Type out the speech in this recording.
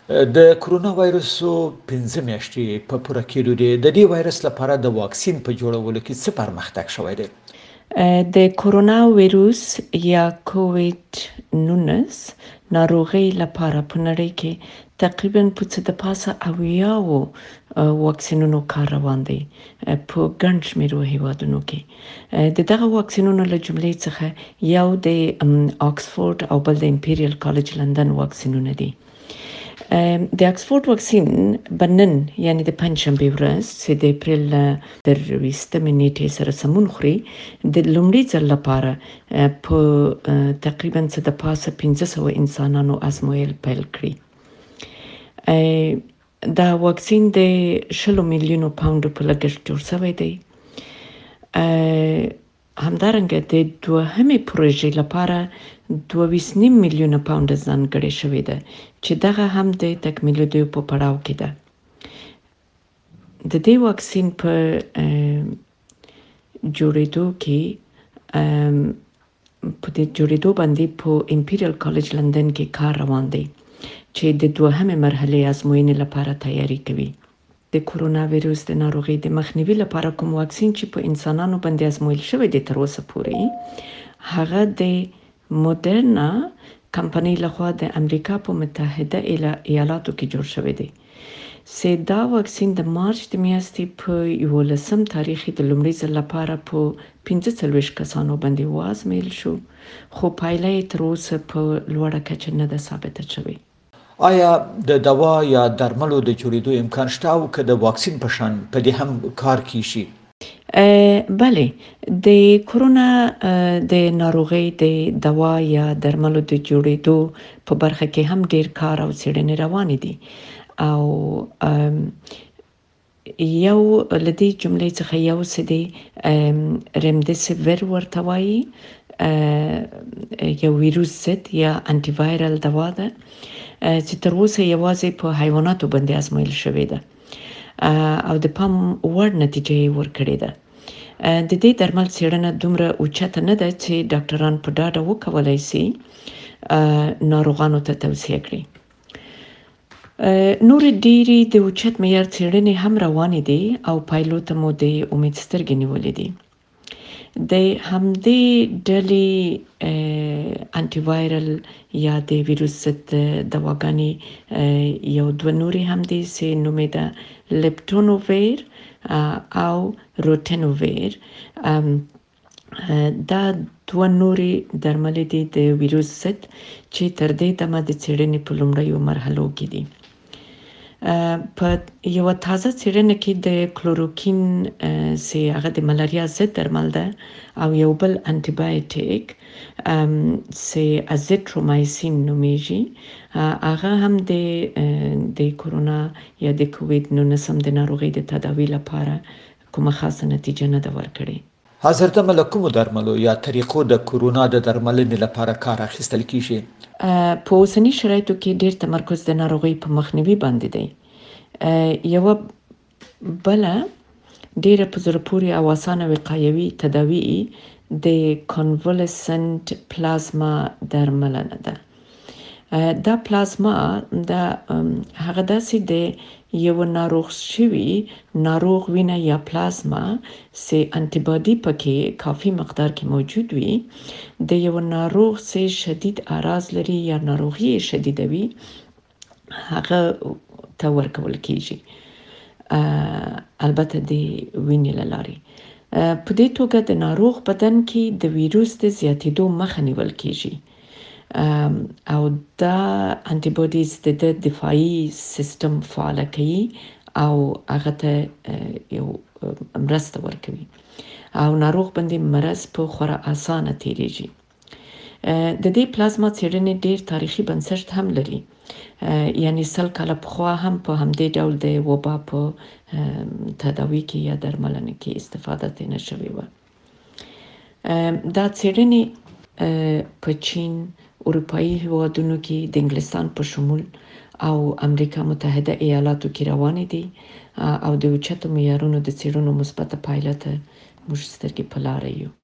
د کرونا وایرسو 15 میاشتې په پوره کېدو دي. د دې وایرس لپاره د واکسین په جوړولو کې څه پرمختګ شوی دی؟ د کورونا ویروس یا کووید 19 ناروغۍ لپاره په نړۍ کې تقریبا په څه د پاسه اویاو واکسینونو کار روان دی په ګڼ شمېرو هیوادونو کې. د دغه واکسینونو له جملې څخه یو د آکسفورد او بل د امپیریل کالج لندن واکسینونه دي. د اکسفورد واکسین بنن یعنی د پنځشنبه ورځ چې د اپریل تر 20 نیټې سره سمون خوري د لومړي ځل لپاره په تقریبا څه د پاسه 1500 انسانانو ازمویل پیل کړی. دا واکسین د 10 میلیونو پاونډو په لګښت جوړ شوی دی. همدارنګه د دوهمې پروژې لپاره 2.5 میلیونه پاونډ ځانګړې شوې ده چې دغه هم د تکمیلېدو په پړاو کې ده. د دې واکسین په جوړېدو باندې په امپیریل کالج لندن کې کار روان دی چې د دوهمې مرحلې ازموینې لپاره تیاری کوي. د کورونا ویروس د ناروغۍ د مخنیوي لپاره کوم واکسین چې په انسانانو باندې ازمویل شوی دی تر اوسه پورې هغه د مودرنا کمپنۍ لخوا د امریکا په متحده ایالاتو کې جوړ شوی دی. دا واکسین د مارچ د میاشتې په 11 تاریخ د لومړي ځل لپاره په 45 کسانو باندې وازمویل شو خو پایله یې تر اوسه په لوړه کچه نه ده ثابته شوې. آیا د دوا یا درملو د جوړېدو امکان شته او که د واکسین په شان په دې هم کار کیږي؟ بله، د کورونا د ناروغۍ د دوا یا درملو د جوړېدو په برخه کې هم ډیر کار او څېړنې روانې دي او یو لدې جملې څخه یو څه دی رمدیسیویر ورته وایي، یو ویروس ضد یا انټي وایرل دوا ده چې تر اوسه یوازې په حیواناتو باندې ازمویل شوې ده او د پام وړ نتیجه یې ورکړې ده. د دې درمل څېړنه دومره اوچته نه ده چې ډاکټران په ډاډه وکولای شي ناروغانو ته توصیه کړي. نور ډېری د اوچت معیار څېړنې هم روانې دي او پایلو ته مو د امید سترګې نیولې دي. د همدې ډلې انټي وایرل یا د ویروس ضد دواګانې یو دوه نورې هم دي چې نوم یې ده لیپټونوویر او روټینوویر. دا دوه نورې درملې دي د ویروس ضد چې تر دې دمه د څېړنې په لومړیو مرحلو کې دي. په یو تازه څېړنه کې د کلوروکین چې هغه د ملاریا ضد درمل ده او یو بل انټي بایوټیک چې ازیترومایسین نومیږي هغه هم د کورونا یا د کووید 19 د ناروغۍ د تداوی لپاره کومه خاصه نتیجه نه ده ورکړې. حاضر دمه له کومو درملو یا طریقو د کورونا د درملنې لپاره کار اخیستل کیږي؟ په اوسني شرایطو کې ډیر تمرکز د ناروغۍ په مخنیوي باندې دی. یو بله ډیره په زړه پورې او اسانه وقایوي تداوی د کنوالسنت پلازما درملنه ده. دا پلازما دا هغه داسې د یو ناروغ شوي ناروغ وینه یا پلازما چې انټي باډي پکې کافي مقدار کې موجود وي د یو ناروغ چې شدید اعراض لري یا ناروغي شدیده وي هغه ته ورکول کیږي، البته د وینې له لارې. په دې توګه د ناروغ بدن کې د ویروس د زیاتېدو مخه نیول کیږي او دا انټي باډیز د دفاعي سیستم فعال کوي او هغه ته یو مرسته ورکوي او ناروغ باندې مرض په خورا اسانه تیریږي. د دې پلازما څېړنې ډیر تاریخي بنسټ هم لري، یعنی 100 کاله پخوا هم په همدې ډول د وبا په تداوی کې یا درملنه کې استفاده ترې شوې وه. دا څېړنې په چین، اروپایي هیوادونو کې د انګلستان په شمول او امریکا متحده ایالاتو کې روانې دي او د اوچتو معیارونو د څېړنو مثبته پایله ته موږ سترګې په لاره یو.